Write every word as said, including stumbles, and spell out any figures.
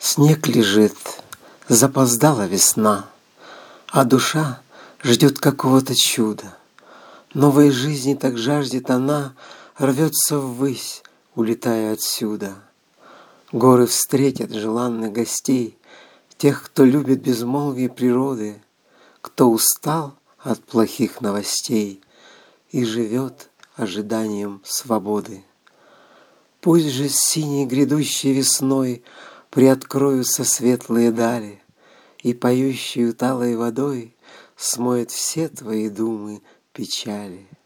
Снег лежит, запоздала весна, а душа ждет какого-то чуда. Новой жизни так жаждет она, рвется ввысь, улетая отсюда. Горы встретят желанных гостей, тех, кто любит безмолвие природы, кто устал от плохих новостей и живет ожиданием свободы. Пусть же с синей грядущей весной приоткроются светлые дали, и поющей талой водой смоет все твои думы, печали.